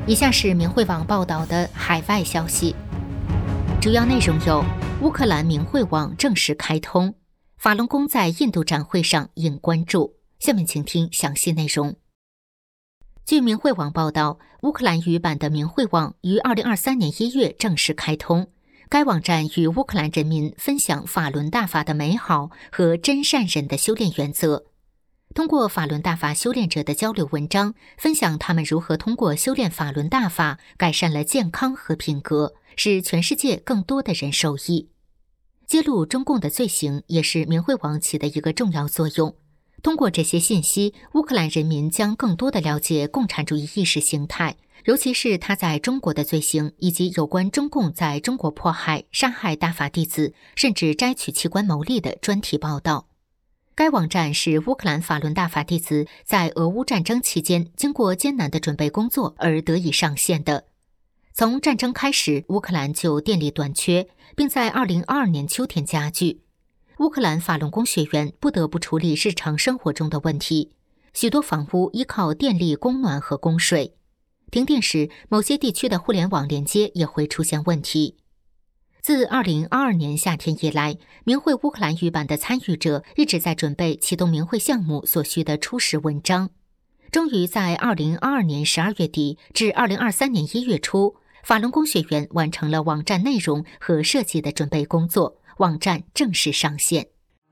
以下是明慧网报道的海外消息，主要内容有：乌克兰明慧网正式开通，法轮功在印度展会上引关注。下面请听详细内容。据明慧网报道，乌克兰语版的明慧网于2023年1月正式开通。该网站与乌克兰人民分享法轮大法的美好和真善人的修炼原则。通过法轮大法修炼者的交流文章，分享他们如何通过修炼法轮大法改善了健康和品格，使全世界更多的人受益。揭露中共的罪行也是明慧网起的一个重要作用。通过这些信息，乌克兰人民将更多的了解共产主义意识形态，尤其是他在中国的罪行，以及有关中共在中国迫害、杀害大法弟子，甚至摘取器官牟利的专题报道。该网站是乌克兰法轮大法弟子在俄乌战争期间经过艰难的准备工作而得以上线的。从战争开始，乌克兰就电力短缺，并在2022年秋天加剧。乌克兰法轮功学员不得不处理日常生活中的问题，许多房屋依靠电力供暖和供水。停电时，某些地区的互联网连接也会出现问题。自2022年夏天以来，明慧乌克兰语版的参与者一直在准备启动明慧项目所需的初始文章。终于在2022年12月底至2023年1月初，法轮功学员完成了网站内容和设计的准备工作，网站正式上线。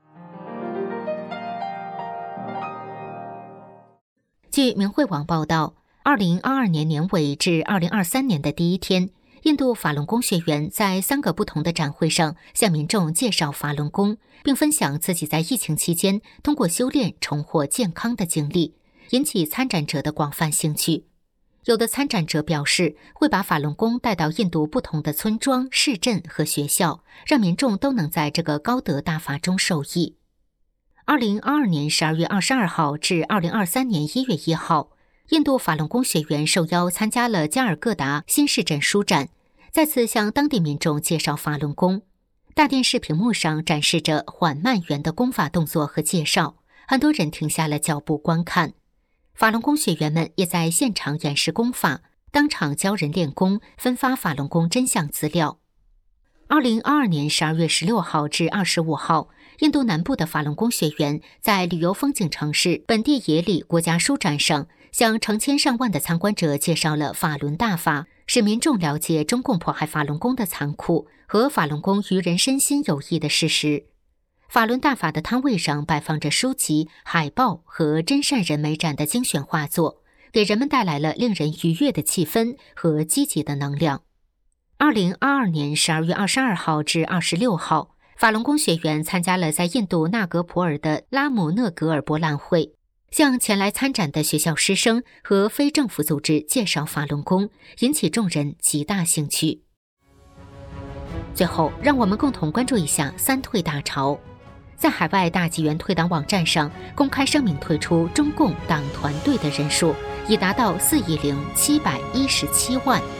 据明慧网报道，2022年年尾至2023年的第一天，印度法轮功学员在3个不同的展会上向民众介绍法轮功，并分享自己在疫情期间通过修炼重获健康的经历，引起参展者的广泛兴趣。有的参展者表示，会把法轮功带到印度不同的村庄、市镇和学校，让民众都能在这个高德大法中受益。2022年12月22号至2023年1月1号，印度法轮功学员受邀参加了加尔各答新市镇书展，再次向当地民众介绍法轮功。大电视屏幕上展示着缓慢圆的功法动作和介绍，很多人停下了脚步观看。法轮功学员们也在现场演示功法，当场教人练功，分发法轮功真相资料。2022年12月16号至25号，印度南部的法轮功学员在旅游风景城市本地耶里国家书展上，向成千上万的参观者介绍了法轮大法，使民众了解中共迫害法轮功的残酷和法轮功于人身心有益的事实。法轮大法的摊位上摆放着书籍、海报和真善人美展的精选画作，给人们带来了令人愉悦的气氛和积极的能量。2022年12月22号至26号，法轮功学员参加了在印度纳格普尔的拉姆讷格尔博览会，向前来参展的学校师生和非政府组织介绍法轮功，引起众人极大兴趣。最后，让我们共同关注一下三退大潮。在海外大纪元退党网站上公开声明退出中共党团队的人数已达到4.717亿。